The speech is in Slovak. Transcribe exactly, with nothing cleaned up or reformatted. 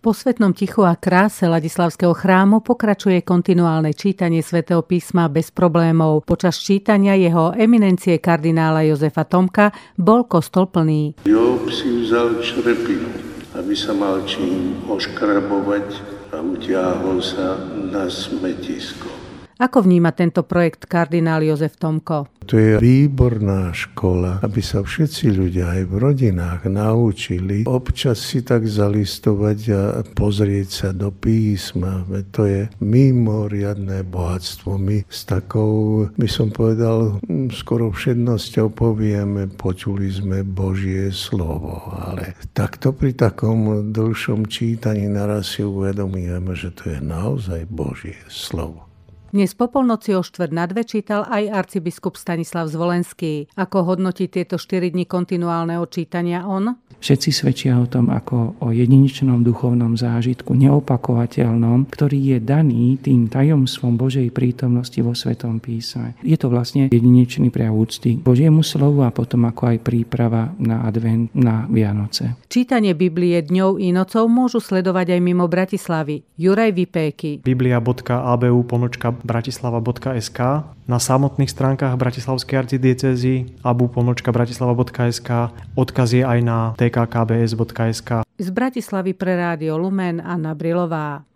posvätnom tichu a kráse Ladislavského chrámu pokračuje kontinuálne čítanie svätého písma bez problémov. Počas čítania jeho eminencie kardinála Jozefa Tomka bol kostol plný. Job si vzal črepinu, aby sa mal čím oškrabovať a utiahol sa na smetisko. Ako vníma tento projekt kardinál Jozef Tomko? To je výborná škola, aby sa všetci ľudia aj v rodinách naučili občas si tak zalistovať a pozrieť sa do písma. To je mimoriadne bohatstvo. My s takou, by som povedal, skoro všednosťou povieme, počuli sme Božie slovo. Ale takto pri takom dlhšom čítaní naraz si uvedomujeme, že to je naozaj Božie slovo. Dnes po polnoci o štvrť na dve čítal aj arcibiskup Stanislav Zvolenský. Ako hodnotí tieto štyri dni kontinuálneho čítania on? Všetci svedčia o tom ako o jedinečnom duchovnom zážitku, neopakovateľnom, ktorý je daný tým tajomstvom Božej prítomnosti vo Svätom písme. Je to vlastne jedinečný prejav úcty Božiemu slovu a potom ako aj príprava na advent, na Vianoce. Čítanie Biblie dňou i nocou môžu sledovať aj mimo Bratislavy. Juraj Vipéky. biblia bodka a b u pomočka bratislava bodka es ká, na samotných stránkach Bratislavskej arcidiecézy a b u pomočka bratislava bodka es ká, odkaz je aj na t k k b s bodka es ká. Z Bratislavy pre Rádio Lumen Anna Brilová.